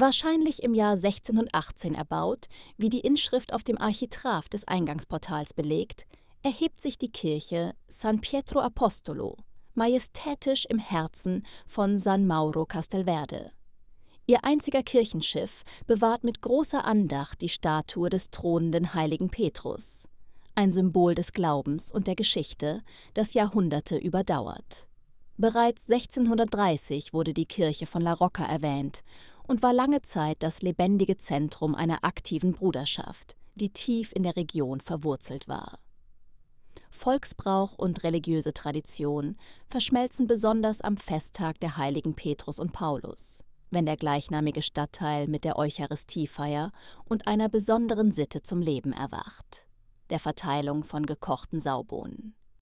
Wahrscheinlich im Jahr 1618 erbaut, wie die Inschrift auf dem Architrav des Eingangsportals belegt, erhebt sich die Kirche San Pietro Apostolo, majestätisch im Herzen von San Mauro Castelverde. Ihr einziger Kirchenschiff bewahrt mit großer Andacht die Statue des thronenden heiligen Petrus, ein Symbol des Glaubens und der Geschichte, das Jahrhunderte überdauert. Bereits 1630 wurde die Kirche von La Rocca erwähnt und war lange Zeit das lebendige Zentrum einer aktiven Bruderschaft, die tief in der Region verwurzelt war. Volksbrauch und religiöse Tradition verschmelzen besonders am Festtag der heiligen Petrus und Paulus, wenn der gleichnamige Stadtteil mit der Eucharistiefeier und einer besonderen Sitte zum Leben erwacht, der Verteilung von gekochten Saubohnen.